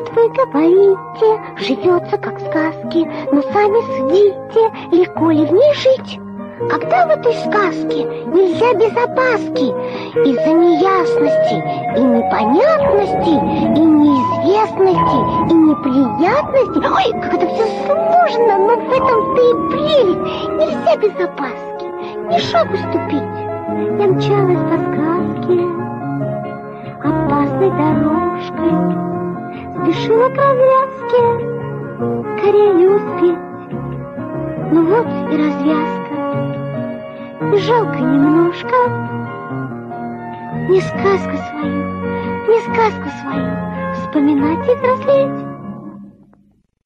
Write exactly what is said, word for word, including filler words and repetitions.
вы говорите, живется как в сказке, но сами судите, легко ли в ней жить? Когда в этой сказке нельзя без опаски, из-за неясности и непонятности, и неизвестности, и неприятностей. Ой, как это все сложно, но в этом-то и прелесть. Нельзя без опаски, ни шагу ступить. Я мчалась по сказке опасной дорожкой, спешила к развязке, скорее успеть. Ну вот и развязка. И жалко немножко не сказку свою, не сказку свою вспоминать и взрослеть.